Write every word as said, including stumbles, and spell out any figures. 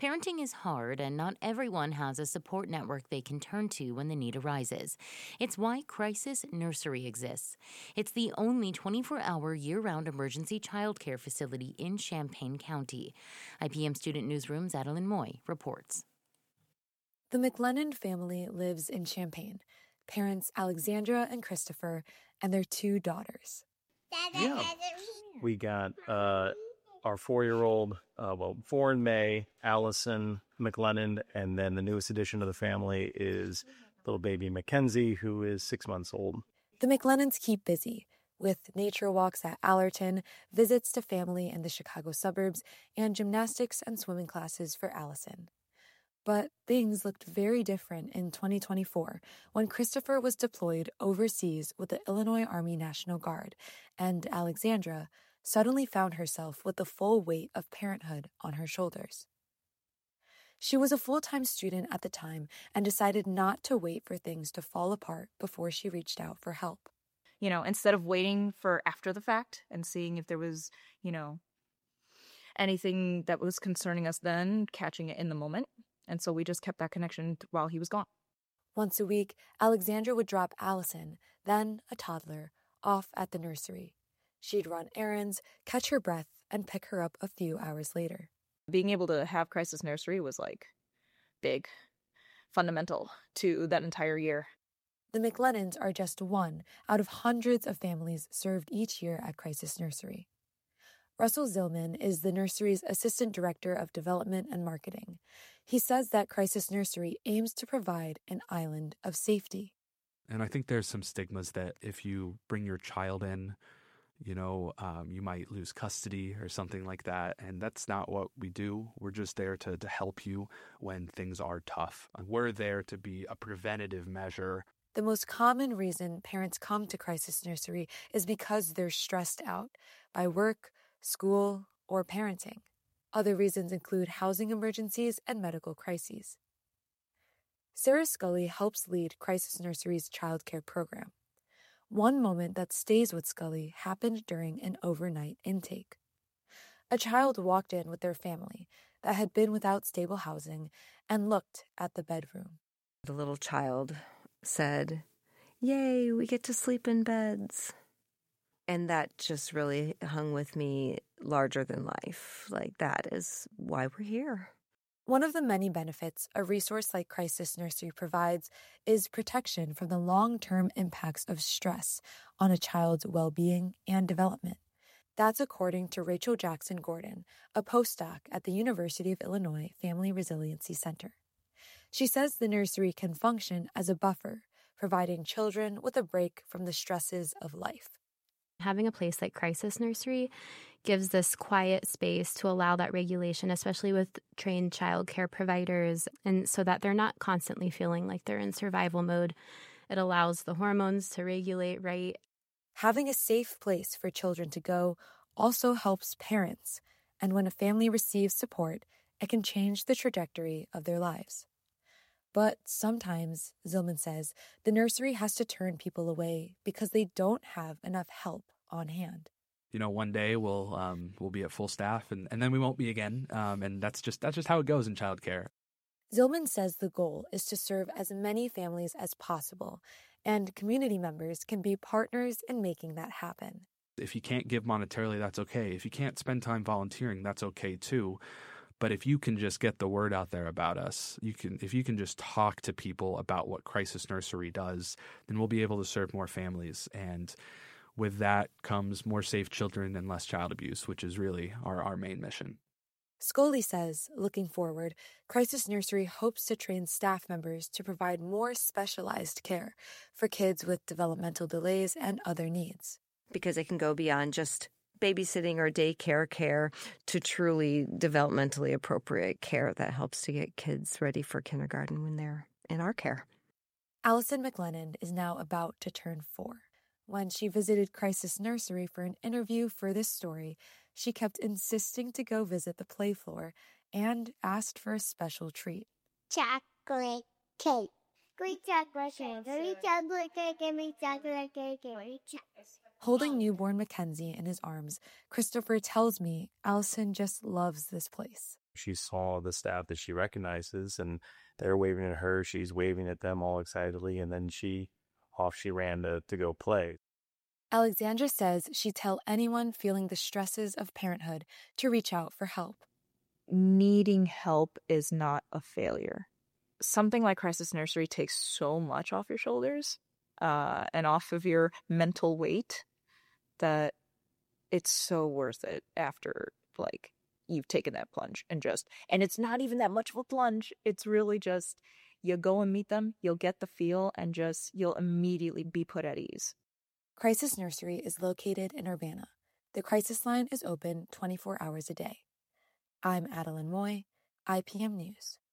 Parenting is hard, and not everyone has a support network they can turn to when the need arises. It's why Crisis Nursery exists. It's the only twenty-four hour year-round emergency childcare facility in Champaign County. I P M Student Newsroom's Adeline Moy reports. The McLennan family lives in Champaign. Parents Alexandra and Christopher, and their two daughters. Yeah. We got uh, our four-year-old, uh, well, four in May, Allison McLennan, and then the newest addition to the family is little baby Mackenzie, who is six months old. The McLennans keep busy with nature walks at Allerton, visits to family in the Chicago suburbs, and gymnastics and swimming classes for Allison. But things looked very different in twenty twenty-four when Christopher was deployed overseas with the Illinois Army National Guard, and Alexandra suddenly found herself with the full weight of parenthood on her shoulders. She was a full-time student at the time and decided not to wait for things to fall apart before she reached out for help. You know, instead of waiting for after the fact and seeing if there was, you know, anything that was concerning us then, catching it in the moment. And so we just kept that connection while he was gone. Once a week, Alexandra would drop Allison, then a toddler, off at the nursery. She'd run errands, catch her breath, and pick her up a few hours later. Being able to have Crisis Nursery was like big, fundamental to that entire year. The McLennans are just one out of hundreds of families served each year at Crisis Nursery. Russell Zillman is the nursery's Assistant Director of Development and Marketing. He says that Crisis Nursery aims to provide an island of safety. And I think there's some stigmas that if you bring your child in, you know, um, you might lose custody or something like that. And that's not what we do. We're just there to, to help you when things are tough. We're there to be a preventative measure. The most common reason parents come to Crisis Nursery is because they're stressed out by work, school, or parenting. Other reasons include housing emergencies and medical crises. Sarah Scully helps lead Crisis Nursery's childcare program. One moment that stays with Scully happened during an overnight intake. A child walked in with their family that had been without stable housing and looked at the bedroom. The little child said, "Yay, we get to sleep in beds." And that just really hung with me larger than life. Like, that is why we're here. One of the many benefits a resource like Crisis Nursery provides is protection from the long-term impacts of stress on a child's well-being and development. That's according to Rachel Jackson Gordon, a postdoc at the University of Illinois Family Resiliency Center. She says the nursery can function as a buffer, providing children with a break from the stresses of life. Having a place like Crisis Nursery gives this quiet space to allow that regulation, especially with trained child care providers, and so that they're not constantly feeling like they're in survival mode. It allows the hormones to regulate right. Having a safe place for children to go also helps parents, and when a family receives support, it can change the trajectory of their lives. But sometimes, Zillman says, the nursery has to turn people away because they don't have enough help on hand. You know, one day we'll um, we'll be at full staff, and, and then we won't be again. Um, and that's just that's just how it goes in childcare. Zillman says the goal is to serve as many families as possible, and community members can be partners in making that happen. If you can't give monetarily, that's okay. If you can't spend time volunteering, that's okay too. But if you can just get the word out there about us, you can. If you can just talk to people about what Crisis Nursery does, then we'll be able to serve more families. And with that comes more safe children and less child abuse, which is really our, our main mission. Scully says, looking forward, Crisis Nursery hopes to train staff members to provide more specialized care for kids with developmental delays and other needs. Because it can go beyond just babysitting or daycare care to truly developmentally appropriate care that helps to get kids ready for kindergarten when they're in our care. Allison McLennan is now about to turn four. When she visited Crisis Nursery for an interview for this story, she kept insisting to go visit the play floor and asked for a special treat. Chocolate cake. Great chocolate cake. Great chocolate cake. Great chocolate cake. Holding newborn Mackenzie in his arms, Christopher tells me Allison just loves this place. She saw the staff that she recognizes, and they're waving at her. She's waving at them all excitedly, and then she off she ran to, to go play. Alexandra says she'd tell anyone feeling the stresses of parenthood to reach out for help. Needing help is not a failure. Something like crisis nursery takes so much off your shoulders uh, and off of your mental weight that it's so worth it after, like, you've taken that plunge and just, and it's not even that much of a plunge. It's really just, you go and meet them, you'll get the feel, and just, you'll immediately be put at ease. Crisis Nursery is located in Urbana. The crisis line is open twenty-four hours a day. I'm Adeline Moy, I P M News.